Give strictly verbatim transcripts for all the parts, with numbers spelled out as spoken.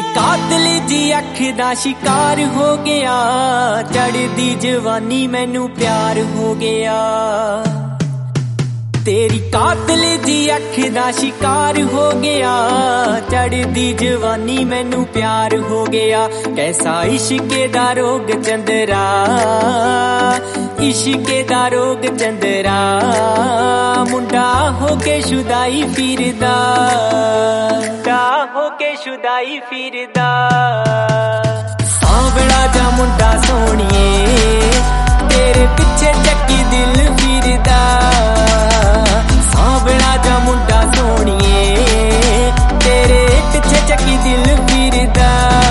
कातिल जी अख दा शिकार हो गया, चढ़दी जवानी मैनू प्यार हो गया। तेरी कातिल जी अख दा शिकार हो गया, चढ़दी जवानी मैनू प्यार हो गया। कैसा इश्के दा रोग चंदरा, इश्के दा रोग चंदरा, मुंडा होके शुदाई फिरदा, मुंडा होके शुदाई फिरदा। सांवला जा मुंडा सोहणिए, तेरे पिछे चक्की दिल फिरदा। सांवला जा मुंडा सोहणिए, तेरे पिछे चक्की दिल फिरदा।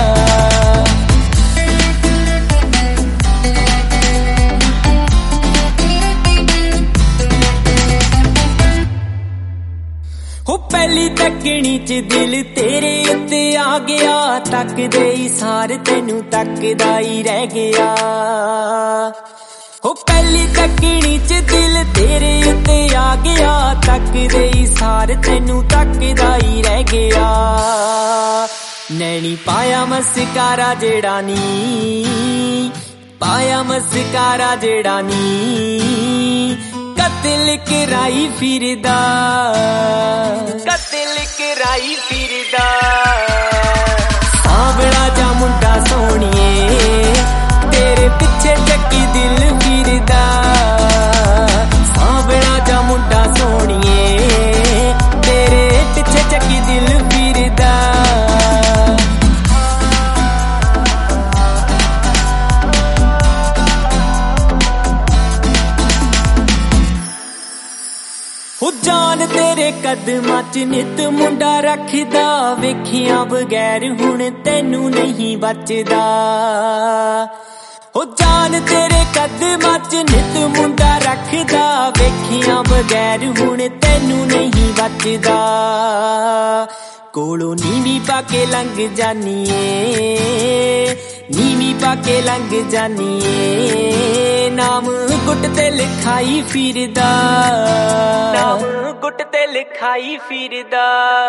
हो पहली तकनी च दिल तेरे उत्ते आ गया, तकदे ही सार तेनू तकदा ही रह गया। हो पहली तकनी च दिल तेरे उत्ते आ गया, तकदे ही सार तेनू तकदा ही रह गया। नैनी पाया मस्कारा जेड़ा नी, पाया मस्कारा जेड़ा नी, कतिल कराई फिरदा, कतिल कराई फिरदा। सांवला जा मुंडा सोहणिए, तेरे पिछे चक्की दिल फिरदा। सांवला जा मुंडा सोहणिए, तेरे पिछे चक्की दिल फिरदा। हो जान तेरे कदमां च नित मुंडा रखदा, वेखिया बगैर हुण तैनू नहीं बचदा। हो जान तेरे कदमां च नित मुंडा रखदा, वेखिया बगैर हुण तैनू नहीं बचदा। कोलों नीवी पाके लंघ जानिए, नीवी पाके लंघ जानिए, नाम गुट ते लिखाई फिरदा, नाम गुट ते लिखाई फिरदा।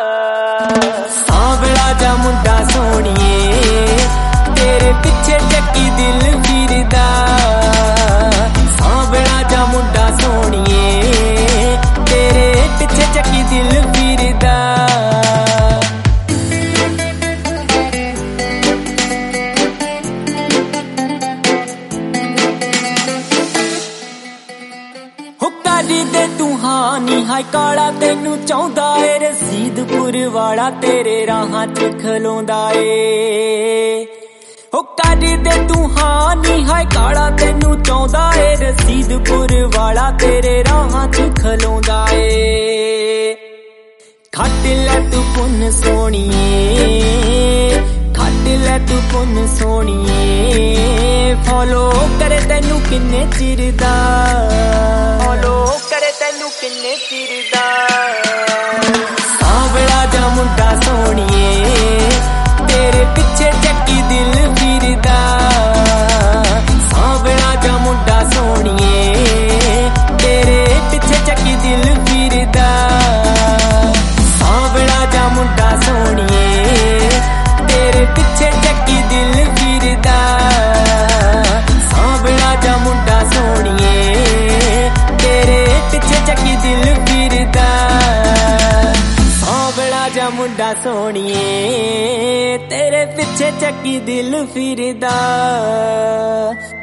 सांवला जा मुंडा सोहणिए, तेरे पिछे चक्की दिल फिरदा। सांवला जा मुंडा सोहणिए, तेरे पिछे चक्की दिल फिरदा। दे तू हानी हाय काला तेनू चाहुंदा ए, रसीदपुर वाला तेरे राहां च खलोंदा ए। हो कर दे तू हानी हाय काला तेनू चाहुंदा ए, रसीदपुर वाला तेरे राहां च खलोंदा ए। खट लै तू पुन सोहणिए, खट लै तू पुन सोहणिए, फॉलो करे तेनू किन्ने चिर दा, फॉलो करे तेनू किन्ने चिर दा। सांवला जा मुंडा सोहणिए, तेरे पिछे चक्की दिल फिरदा। सांवला जा मुंडा सोहणिए, तेरे पिछे चक्की दिल फिरदा। सांवला जा मुंडा सोहणिए, तेरे पिछे चक्की दिल फिरदा। सांवला जा मुंडा सोहणिए, तेरे पिछे चक्की दिल फिरदा। सांवला जा मुंडा सोहणिए, तेरे पिछे चक्की दिल फिरदा।